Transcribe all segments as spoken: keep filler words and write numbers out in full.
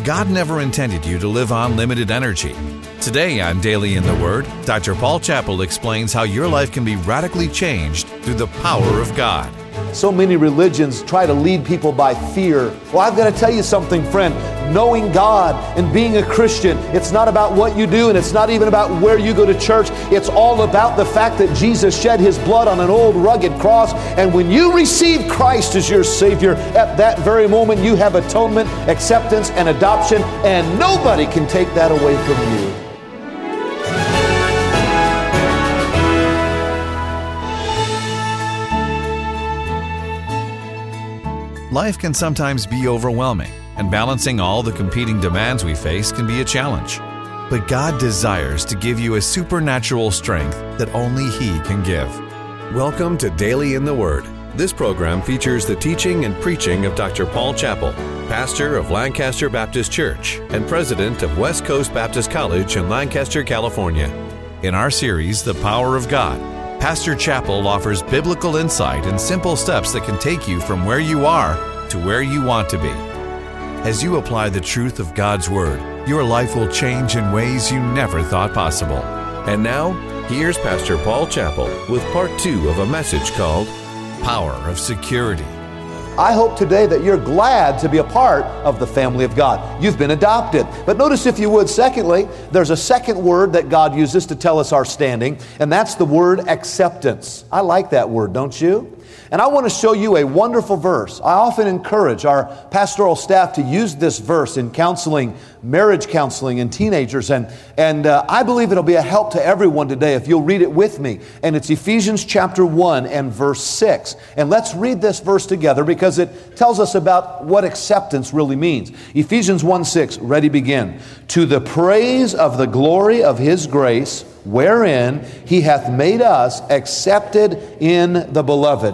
God never intended you to live on limited energy. Today on Daily in the Word, Doctor Paul Chappell explains how your life can be radically changed through the power of God. So many religions try to lead people by fear. Well, I've got to tell you something, friend. Knowing God and being a Christian, it's not about what you do, and it's not even about where you go to church. It's all about the fact that Jesus shed His blood on an old rugged cross, and when you receive Christ as your Savior, at that very moment you have atonement, acceptance, and adoption, and nobody can take that away from you. Life can sometimes be overwhelming, and balancing all the competing demands we face can be a challenge. But God desires to give you a supernatural strength that only He can give. Welcome to Daily in the Word. This program features the teaching and preaching of Doctor Paul Chappell, pastor of Lancaster Baptist Church and president of West Coast Baptist College in Lancaster, California. In our series, The Power of God, Pastor Chappell offers biblical insight and simple steps that can take you from where you are to where you want to be. As you apply the truth of God's Word, your life will change in ways you never thought possible. And now, here's Pastor Paul Chappell with part two of a message called Power of Security. I hope today that you're glad to be a part of the family of God. You've been adopted. But notice, if you would, secondly, there's a second word that God uses to tell us our standing, and that's the word acceptance. I like that word, don't you? And I want to show you a wonderful verse. I often encourage our pastoral staff to use this verse in counseling, marriage counseling, and teenagers. And, and uh, I believe it'll be a help to everyone today if you'll read it with me. And it's Ephesians chapter one and verse six. And let's read this verse together because it tells us about what acceptance really means. Ephesians one six, ready, begin. To the praise of the glory of His grace, wherein He hath made us accepted in the beloved.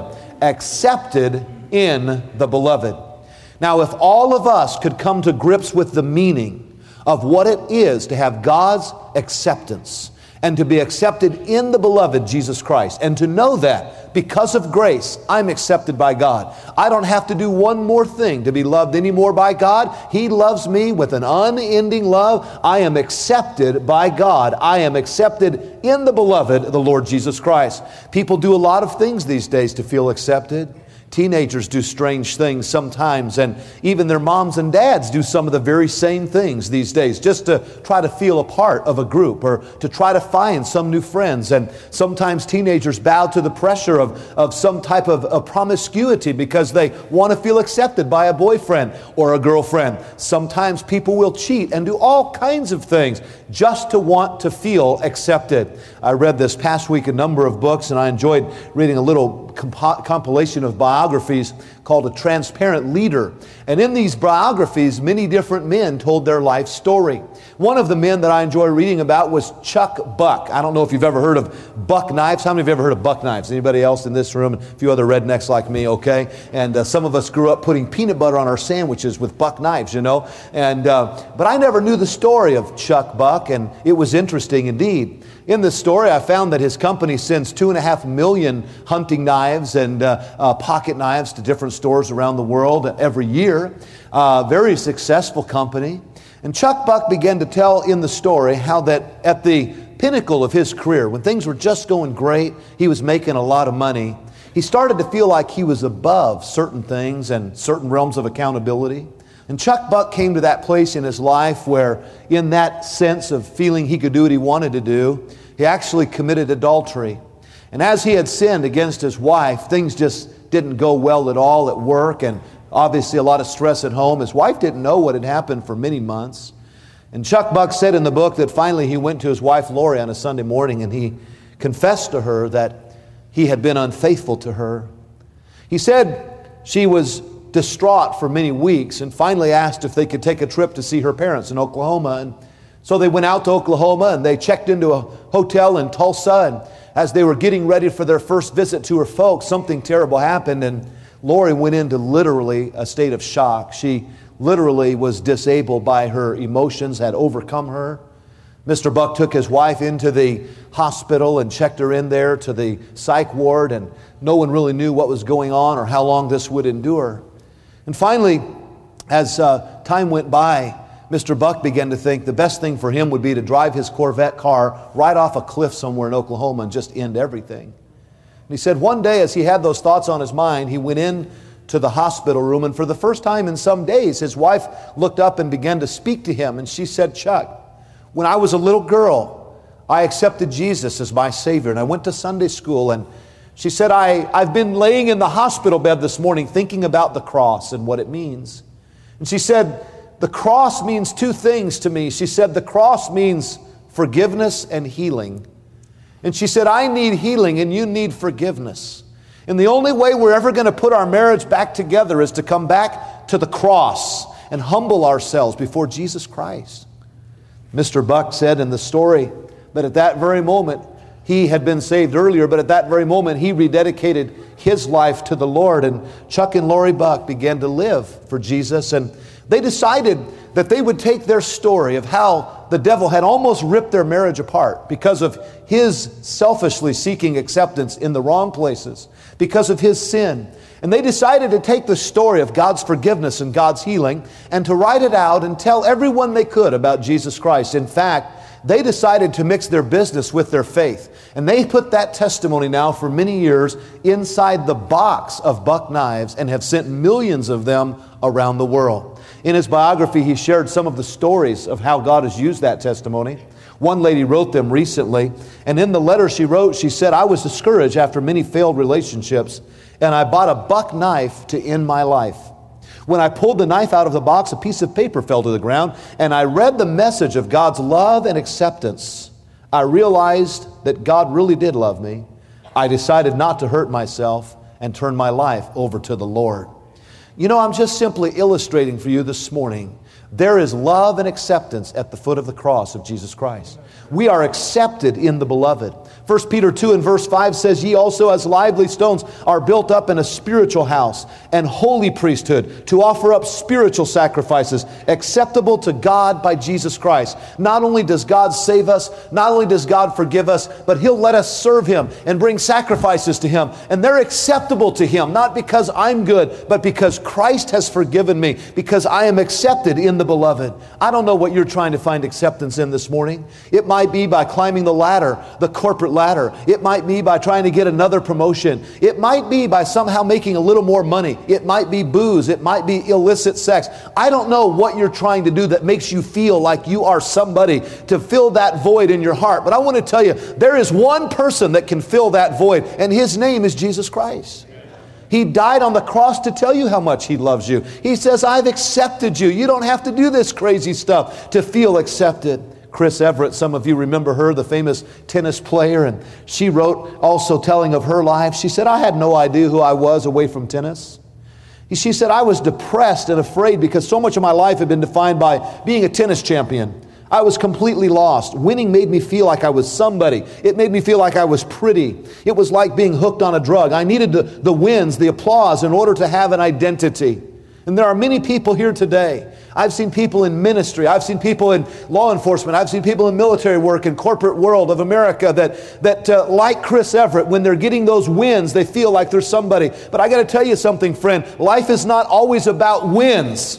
Accepted in the beloved. Now, if all of us could come to grips with the meaning of what it is to have God's acceptance and to be accepted in the beloved Jesus Christ, and to know that because of grace, I'm accepted by God. I don't have to do one more thing to be loved anymore by God. He loves me with an unending love. I am accepted by God. I am accepted in the beloved, the Lord Jesus Christ. People do a lot of things these days to feel accepted. Teenagers do strange things sometimes, and even their moms and dads do some of the very same things these days just to try to feel a part of a group or to try to find some new friends. And sometimes teenagers bow to the pressure of, of some type of, of promiscuity because they want to feel accepted by a boyfriend or a girlfriend. Sometimes people will cheat and do all kinds of things just to want to feel accepted. I read this past week a number of books, and I enjoyed reading a little comp- compilation of biographies called A Transparent Leader. And in these biographies, many different men told their life story. One of the men that I enjoy reading about was Chuck Buck. I don't know if you've ever heard of buck knives. How many of you have ever heard of buck knives? Anybody else in this room? A few other rednecks like me, okay? And uh, some of us grew up putting peanut butter on our sandwiches with buck knives, you know? And uh, but I never knew the story of Chuck Buck, and it was interesting indeed. In this story, I found that his company sends two and a half million hunting knives and uh, uh, pocket knives to different stores around the world every year. Uh, very successful company. And Chuck Buck began to tell in the story how that at the pinnacle of his career, when things were just going great, he was making a lot of money, he started to feel like he was above certain things and certain realms of accountability. And Chuck Buck came to that place in his life where, in that sense of feeling he could do what he wanted to do, he actually committed adultery. And as he had sinned against his wife, things just didn't go well at all at work, and obviously a lot of stress at home. His wife didn't know what had happened for many months. And Chuck Buck said in the book that finally he went to his wife Lori on a Sunday morning and he confessed to her that he had been unfaithful to her. He said she was distraught for many weeks and finally asked if they could take a trip to see her parents in Oklahoma. And so they went out to Oklahoma and they checked into a hotel in Tulsa. And as they were getting ready for their first visit to her folks, something terrible happened, and Lori went into literally a state of shock. She literally was disabled by her emotions, had overcome her. Mister Buck took his wife into the hospital and checked her in there to the psych ward, and no one really knew what was going on or how long this would endure. And finally, as uh, time went by, Mister Buck began to think the best thing for him would be to drive his Corvette car right off a cliff somewhere in Oklahoma and just end everything. And he said one day as he had those thoughts on his mind, he went in to the hospital room, and for the first time in some days, his wife looked up and began to speak to him, and she said, "Chuck, when I was a little girl, I accepted Jesus as my Savior, and I went to Sunday school, and she said, I, I've been laying in the hospital bed this morning thinking about the cross and what it means." And she said, "The cross means two things to me." She said, "The cross means forgiveness and healing." And she said, "I need healing and you need forgiveness. And the only way we're ever going to put our marriage back together is to come back to the cross and humble ourselves before Jesus Christ." Mister Buck said in the story that at that very moment, he had been saved earlier, but at that very moment, he rededicated his life to the Lord. And Chuck and Lori Buck began to live for Jesus. And they decided that they would take their story of how the devil had almost ripped their marriage apart because of his selfishly seeking acceptance in the wrong places, because of his sin. And they decided to take the story of God's forgiveness and God's healing and to write it out and tell everyone they could about Jesus Christ. In fact, they decided to mix their business with their faith. And they put that testimony now for many years inside the box of Buck knives and have sent millions of them around the world. In his biography, he shared some of the stories of how God has used that testimony. One lady wrote them recently, and in the letter she wrote, she said, "I was discouraged after many failed relationships, and I bought a Buck knife to end my life. When I pulled the knife out of the box, a piece of paper fell to the ground, and I read the message of God's love and acceptance. I realized that God really did love me. I decided not to hurt myself and turn my life over to the Lord." You know, I'm just simply illustrating for you this morning, there is love and acceptance at the foot of the cross of Jesus Christ. We are accepted in the beloved. First Peter two and verse five says, "Ye also as lively stones are built up in a spiritual house and holy priesthood to offer up spiritual sacrifices acceptable to God by Jesus Christ." Not only does God save us, not only does God forgive us, but He'll let us serve Him and bring sacrifices to Him. And they're acceptable to Him, not because I'm good, but because Christ has forgiven me, because I am accepted in the beloved. I don't know what you're trying to find acceptance in this morning. It might be by climbing the ladder, the corporate ladder. It might be by trying to get another promotion. It might be by somehow making a little more money. It might be booze. It might be illicit sex. I don't know what you're trying to do that makes you feel like you are somebody to fill that void in your heart. But I want to tell you, there is one person that can fill that void, and His name is Jesus Christ. He died on the cross to tell you how much He loves you. He says, "I've accepted you. You don't have to do this crazy stuff to feel accepted." Chris Everett, some of you remember her, the famous tennis player, and she wrote also telling of her life. She said, "I had no idea who I was away from tennis." She said, "I was depressed and afraid because so much of my life had been defined by being a tennis champion. I was completely lost. Winning made me feel like I was somebody. It made me feel like I was pretty. It was like being hooked on a drug. I needed the, the wins, the applause in order to have an identity." And there are many people here today. I've seen people in ministry. I've seen people in law enforcement. I've seen people in military work and corporate world of America that, that uh, like Chris Everett, when they're getting those wins, they feel like they're somebody. But I got to tell you something, friend. Life is not always about wins.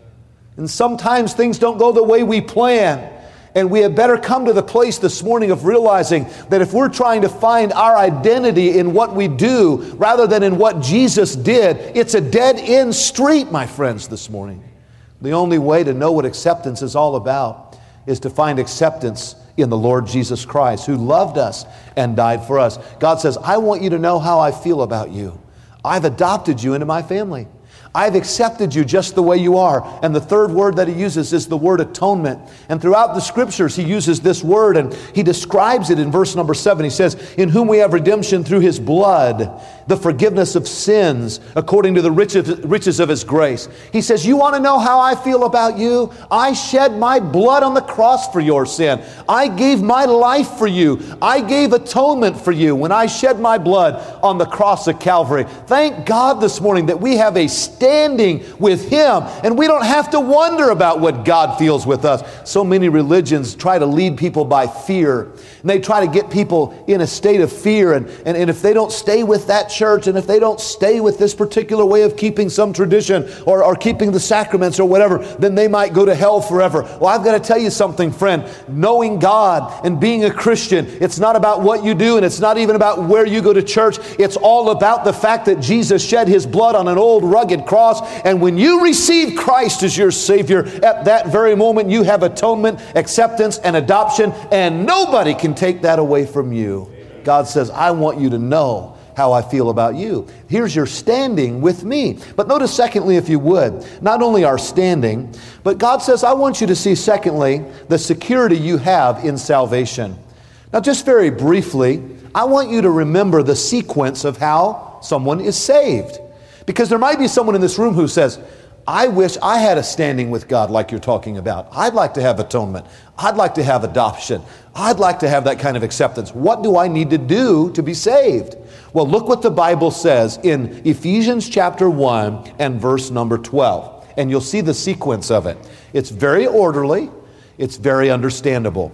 And sometimes things don't go the way we plan. And we had better come to the place this morning of realizing that if we're trying to find our identity in what we do rather than in what Jesus did, it's a dead-end street, my friends, this morning. The only way to know what acceptance is all about is to find acceptance in the Lord Jesus Christ, who loved us and died for us. God says, "I want you to know how I feel about you. I've adopted you into my family. I've accepted you just the way you are." And the third word that He uses is the word atonement. And throughout the Scriptures, He uses this word, and He describes it in verse number seven. He says, "In whom we have redemption through His blood, the forgiveness of sins, according to the riches of His grace." He says, you want to know how I feel about you? I shed my blood on the cross for your sin. I gave my life for you. I gave atonement for you when I shed my blood on the cross of Calvary. Thank God this morning that we have a standing with Him, and we don't have to wonder about what God feels with us. So many religions try to lead people by fear, and they try to get people in a state of fear, and, and, and if they don't stay with that church, and if they don't stay with this particular way of keeping some tradition or, or keeping the sacraments or whatever, then they might go to hell forever. Well, I've got to tell you something, friend. Knowing God and being a Christian, it's not about what you do, and it's not even about where you go to church. It's all about the fact that Jesus shed His blood on an old rugged cross, and when you receive Christ as your Savior, at that very moment you have atonement, acceptance, and adoption, and nobody can take that away from you. God says, I want you to know how I feel about you. Here's your standing with me. But notice secondly, if you would, not only our standing, but God says, I want you to see secondly, the security you have in salvation. Now just very briefly, I want you to remember the sequence of how someone is saved. Because there might be someone in this room who says, I wish I had a standing with God like you're talking about. I'd like to have atonement. I'd like to have adoption. I'd like to have that kind of acceptance. What do I need to do to be saved? Well, look what the Bible says in Ephesians chapter one and verse number twelve. And you'll see the sequence of it. It's very orderly. It's very understandable.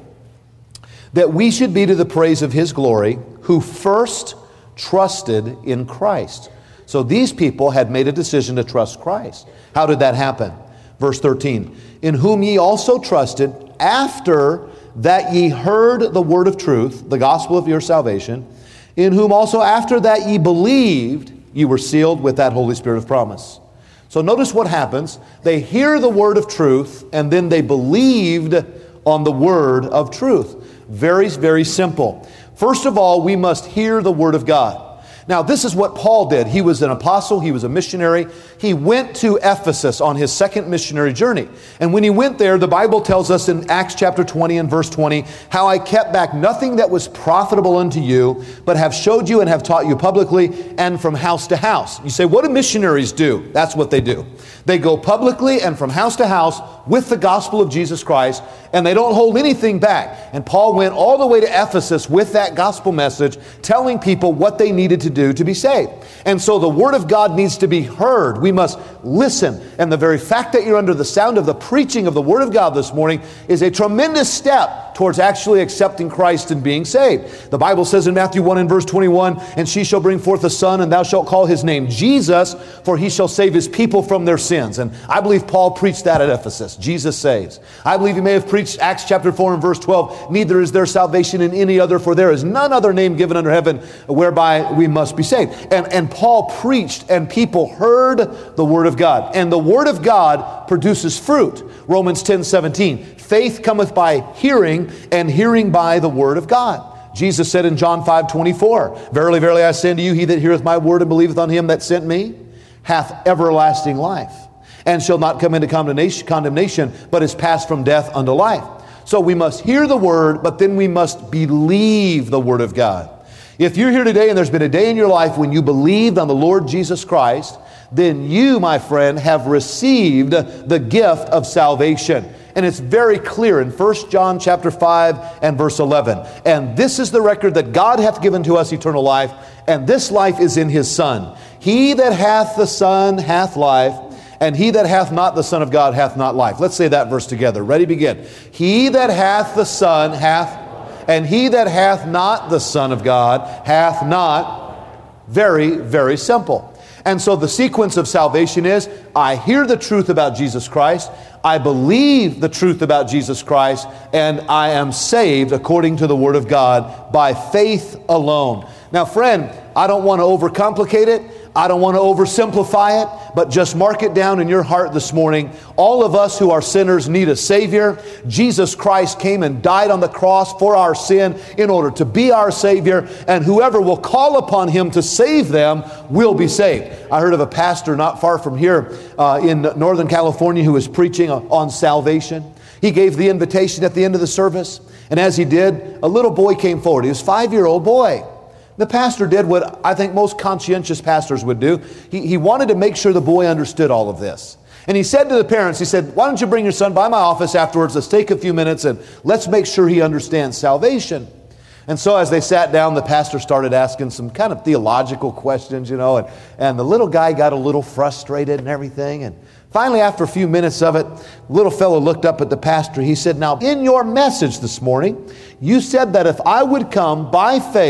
That we should be to the praise of His glory, who first trusted in Christ. So these people had made a decision to trust Christ. How did that happen? Verse thirteen, in whom ye also trusted after that ye heard the word of truth, the gospel of your salvation, in whom also after that ye believed, ye were sealed with that Holy Spirit of promise. So notice what happens. They hear the word of truth, and then they believed on the word of truth. Very, very simple. First of all, we must hear the word of God. Now, this is what Paul did. He was an apostle. He was a missionary. He went to Ephesus on his second missionary journey. And when he went there, the Bible tells us in Acts chapter twenty and verse twenty, how I kept back nothing that was profitable unto you, but have showed you and have taught you publicly and from house to house. You say, what do missionaries do? That's what they do. They go publicly and from house to house with the gospel of Jesus Christ, and they don't hold anything back. And Paul went all the way to Ephesus with that gospel message, telling people what they needed to do to be saved. And so the word of God needs to be heard. We must listen. And the very fact that you're under the sound of the preaching of the word of God this morning is a tremendous step towards actually accepting Christ and being saved. The Bible says in Matthew one and verse twenty-one, and she shall bring forth a son, and thou shalt call his name Jesus, for he shall save his people from their sins. And I believe Paul preached that at Ephesus. Jesus saves. I believe he may have preached Acts chapter four and verse twelve, neither is there salvation in any other, for there is none other name given under heaven whereby we must be saved. And, and Paul preached, and people heard the word of God. And the word of God produces fruit. Romans ten seventeen, faith cometh by hearing, and hearing by the word of God. Jesus said in John five twenty-four, verily, verily, I say unto you, he that heareth my word and believeth on him that sent me hath everlasting life, and shall not come into condemnation, condemnation, but is passed from death unto life. So we must hear the word, but then we must believe the word of God. If you're here today and there's been a day in your life when you believed on the Lord Jesus Christ, then you, my friend, have received the gift of salvation. And it's very clear in First John chapter five and verse eleven. And this is the record that God hath given to us eternal life, and this life is in his Son. He that hath the Son hath life, and he that hath not the Son of God hath not life. Let's say that verse together. Ready, begin. He that hath the Son hath, and he that hath not the Son of God hath not. Very, very simple. And so the sequence of salvation is, I hear the truth about Jesus Christ, I believe the truth about Jesus Christ, and I am saved according to the Word of God by faith alone. Now, friend, I don't want to overcomplicate it. I don't want to oversimplify it, but just mark it down in your heart this morning. All of us who are sinners need a Savior. Jesus Christ came and died on the cross for our sin in order to be our Savior, and whoever will call upon Him to save them will be saved. I heard of a pastor not far from here uh, in Northern California who was preaching on salvation. He gave the invitation at the end of the service, and as he did, a little boy came forward. He was a five-year-old boy. The pastor did what I think most conscientious pastors would do. He, he wanted to make sure the boy understood all of this. And he said to the parents, he said, why don't you bring your son by my office afterwards? Let's take a few minutes and let's make sure he understands salvation. And so as they sat down, the pastor started asking some kind of theological questions, you know, and, and the little guy got a little frustrated and everything. And finally, after a few minutes of it, the little fellow looked up at the pastor. He said, now, in your message this morning, you said that if I would come by faith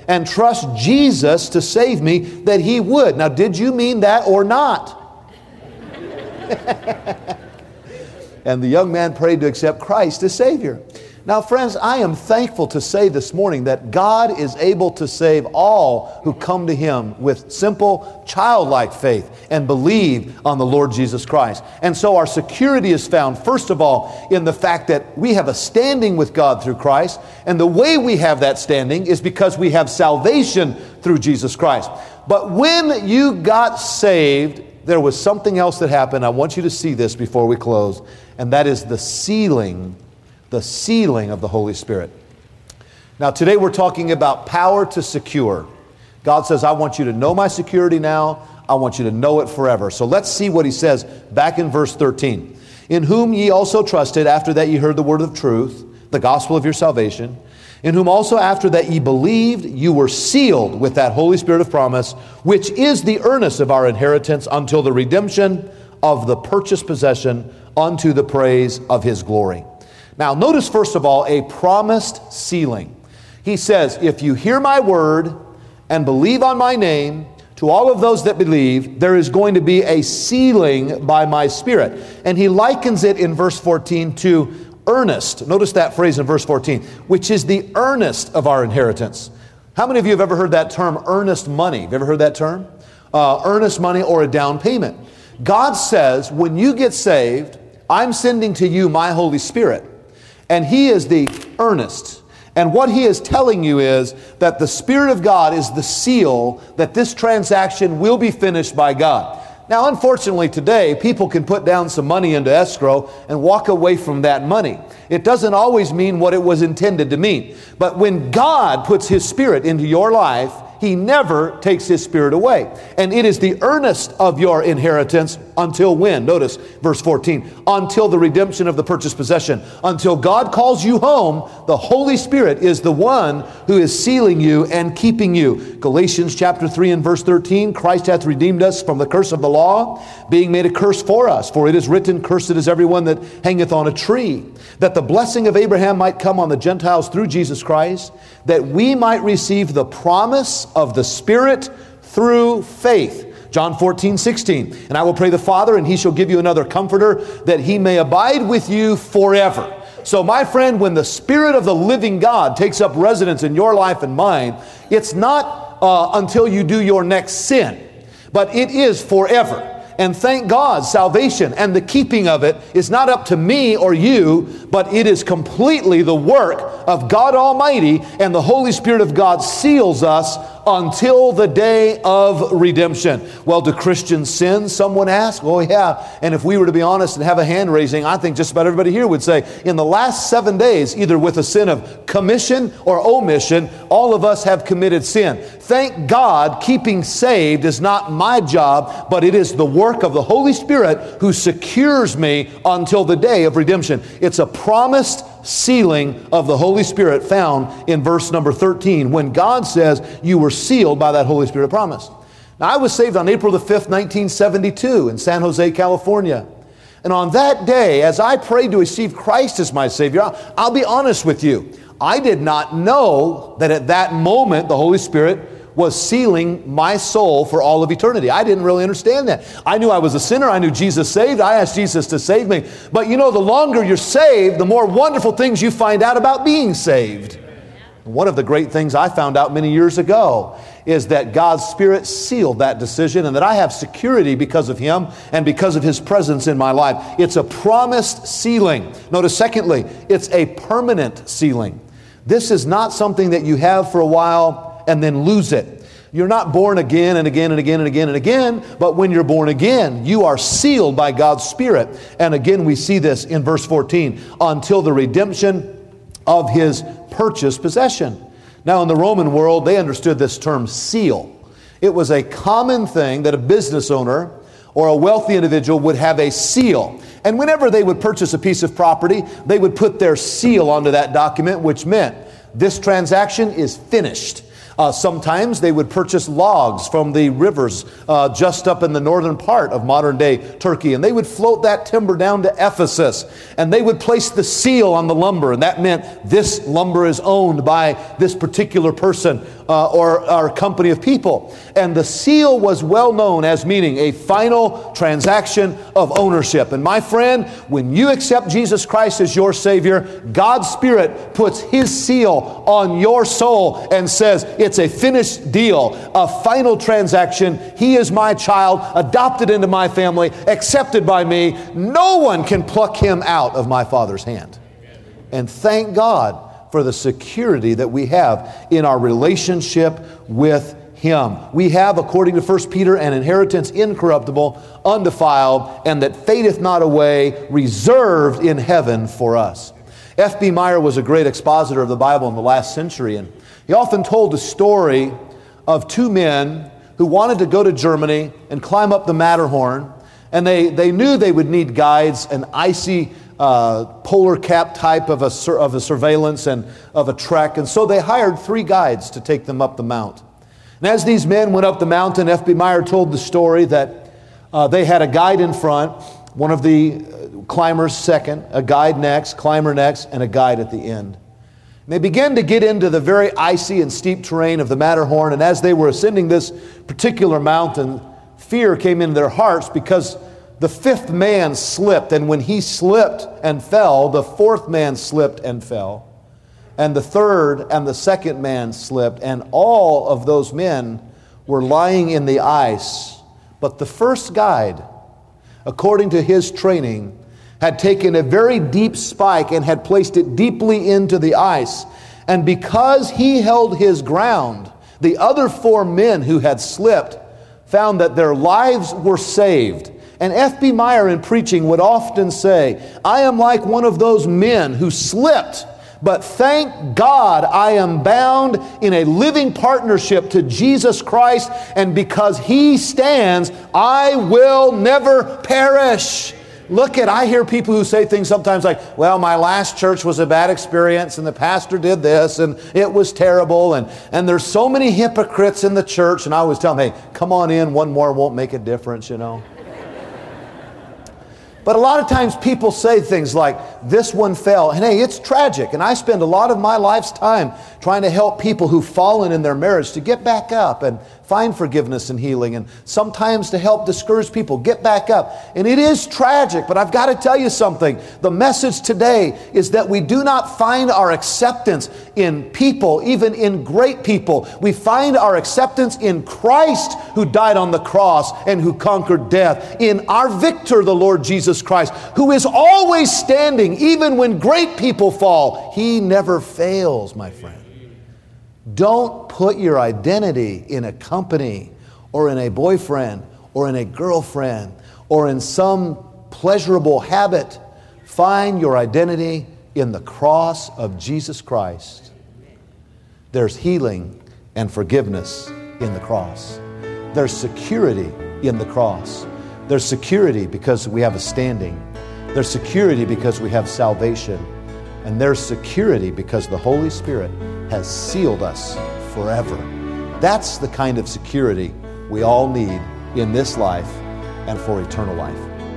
and trust Jesus to save me, that he would. Now, did you mean that or not? And the young man prayed to accept Christ as Savior. Now, friends, I am thankful to say this morning that God is able to save all who come to Him with simple, childlike faith and believe on the Lord Jesus Christ. And so our security is found, first of all, in the fact that we have a standing with God through Christ. And the way we have that standing is because we have salvation through Jesus Christ. But when you got saved, there was something else that happened. I want you to see this before we close. And that is the sealing the sealing of the Holy Spirit. Now, today we're talking about power to secure. God says, I want you to know my security now. I want you to know it forever. So let's see what He says back in verse thirteen. In whom ye also trusted, after that ye heard the word of truth, the gospel of your salvation, in whom also after that ye believed, you were sealed with that Holy Spirit of promise, which is the earnest of our inheritance until the redemption of the purchased possession unto the praise of His glory. Now, notice first of all a promised sealing. He says, if you hear my word and believe on my name, to all of those that believe, there is going to be a sealing by my Spirit. And he likens it in verse fourteen to earnest. Notice that phrase in verse fourteen, which is the earnest of our inheritance. How many of you have ever heard that term, earnest money? Have you ever heard that term? Uh, earnest money or a down payment. God says, when you get saved, I'm sending to you my Holy Spirit. And He is the earnest. And what He is telling you is that the Spirit of God is the seal that this transaction will be finished by God. Now, unfortunately today, people can put down some money into escrow and walk away from that money. It doesn't always mean what it was intended to mean. But when God puts His Spirit into your life, He never takes His Spirit away. And it is the earnest of your inheritance until when? Notice verse fourteen. Until the redemption of the purchased possession. Until God calls you home, the Holy Spirit is the one who is sealing you and keeping you. Galatians chapter three and verse thirteen. Christ hath redeemed us from the curse of the law, being made a curse for us. For it is written, cursed is everyone that hangeth on a tree, that the blessing of Abraham might come on the Gentiles through Jesus Christ, that we might receive the promise of the Spirit through faith. John fourteen, sixteen. And I will pray the Father, and He shall give you another comforter, that He may abide with you forever. So my friend, when the Spirit of the living God takes up residence in your life and mine, it's not uh, until you do your next sin, but it is forever. And thank God, salvation and the keeping of it is not up to me or you, but it is completely the work of God Almighty, and the Holy Spirit of God seals us until the day of redemption. Well, do Christians sin? Someone asked. Oh, yeah. And if we were to be honest and have a hand raising, I think just about everybody here would say, in the last seven days, either with a sin of commission or omission, all of us have committed sin. Thank God, keeping saved is not my job, but it is the work of the Holy Spirit who secures me until the day of redemption. It's a promised sealing of the Holy Spirit found in verse number thirteen, when God says you were sealed by that Holy Spirit promise. Now, I was saved on April the fifth, nineteen seventy-two in San Jose, California. And on that day, as I prayed to receive Christ as my Savior, I'll, I'll be honest with you, I did not know that at that moment the Holy Spirit was sealing my soul for all of eternity. I didn't really understand that. I knew I was a sinner. I knew Jesus saved. I asked Jesus to save me. But you know, the longer you're saved, the more wonderful things you find out about being saved. One of the great things I found out many years ago is that God's Spirit sealed that decision, and that I have security because of Him and because of His presence in my life. It's a promised sealing. Notice, secondly, it's a permanent sealing. This is not something that you have for a while and then lose it. You're not born again and again and again and again and again, but when you're born again, you are sealed by God's Spirit. And again, we see this in verse fourteen, until the redemption of His purchased possession. Now, in the Roman world, they understood this term seal. It was a common thing that a business owner or a wealthy individual would have a seal. And whenever they would purchase a piece of property, they would put their seal onto that document, which meant this transaction is finished. Uh, sometimes they would purchase logs from the rivers uh, just up in the northern part of modern-day Turkey, and they would float that timber down to Ephesus, and they would place the seal on the lumber, and that meant this lumber is owned by this particular person uh, or, or company of people. And the seal was well known as meaning a final transaction of ownership. And my friend, when you accept Jesus Christ as your Savior, God's Spirit puts His seal on your soul and says, it's a finished deal, a final transaction. He is my child, adopted into my family, accepted by me. No one can pluck him out of my Father's hand. And thank God for the security that we have in our relationship with Him. We have, according to First Peter, an inheritance incorruptible, undefiled, and that fadeth not away, reserved in heaven for us. F B Meyer was a great expositor of the Bible in the last century, and he often told the story of two men who wanted to go to Germany and climb up the Matterhorn, and they, they knew they would need guides, an icy uh, polar cap type of a, sur- of a surveillance and of a trek, and so they hired three guides to take them up the mount. And as these men went up the mountain, F B Meyer told the story that uh, they had a guide in front, one of the climbers second, a guide next, climber next, and a guide at the end. And they began to get into the very icy and steep terrain of the Matterhorn, and as they were ascending this particular mountain, fear came into their hearts because the fifth man slipped, and when he slipped and fell, the fourth man slipped and fell. And the third and the second man slipped, and all of those men were lying in the ice. But the first guide, according to his training, had taken a very deep spike and had placed it deeply into the ice. And because he held his ground, the other four men who had slipped found that their lives were saved. And F B Meyer in preaching would often say, I am like one of those men who slipped, but thank God I am bound in a living partnership to Jesus Christ, and because He stands, I will never perish. Look at, I hear people who say things sometimes like, well, my last church was a bad experience and the pastor did this and it was terrible, and, and there's so many hypocrites in the church. And I always tell them, hey, come on in, one more won't make a difference, you know. But a lot of times people say things like, this one fell, and hey, it's tragic. And I spend a lot of my life's time trying to help people who've fallen in their marriage to get back up and find forgiveness and healing, and sometimes to help discouraged people get back up. And it is tragic, but I've got to tell you something. The message today is that we do not find our acceptance in people, even in great people. We find our acceptance in Christ, who died on the cross and who conquered death, in our victor, the Lord Jesus Christ, who is always standing, even when great people fall. He never fails, my friend. Don't put your identity in a company or in a boyfriend or in a girlfriend or in some pleasurable habit. Find your identity in the cross of Jesus Christ. There's healing and forgiveness in the cross. There's security in the cross. There's security because we have a standing. There's security because we have salvation. And there's security because the Holy Spirit has sealed us forever. That's the kind of security we all need in this life and for eternal life.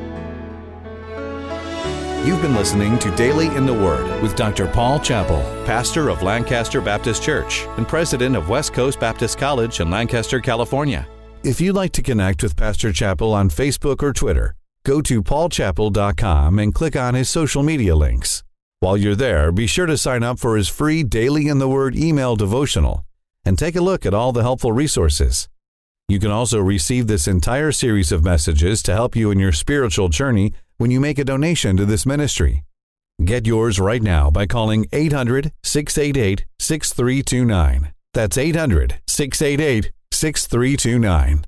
You've been listening to Daily in the Word with Doctor Paul Chappell, pastor of Lancaster Baptist Church and president of West Coast Baptist College in Lancaster, California. If you'd like to connect with Pastor Chappell on Facebook or Twitter, go to paul chappell dot com and click on his social media links. While you're there, be sure to sign up for his free Daily in the Word email devotional and take a look at all the helpful resources. You can also receive this entire series of messages to help you in your spiritual journey when you make a donation to this ministry. Get yours right now by calling eight hundred, six eight eight, six three two nine. That's eight hundred, six eight eight, six three two nine.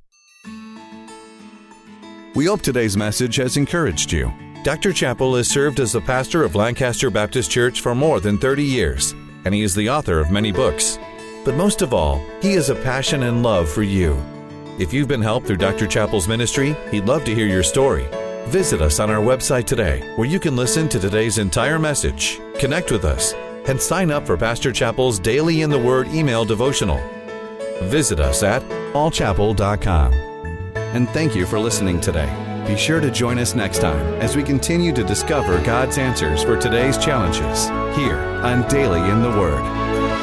We hope today's message has encouraged you. Doctor Chappell has served as the pastor of Lancaster Baptist Church for more than thirty years, and he is the author of many books. But most of all, he has a passion and love for you. If you've been helped through Doctor Chappell's ministry, he'd love to hear your story. Visit us on our website today, where you can listen to today's entire message, connect with us, and sign up for Pastor Chappell's Daily in the Word email devotional. Visit us at all chapel dot com. And thank you for listening today. Be sure to join us next time as we continue to discover God's answers for today's challenges here on Daily in the Word.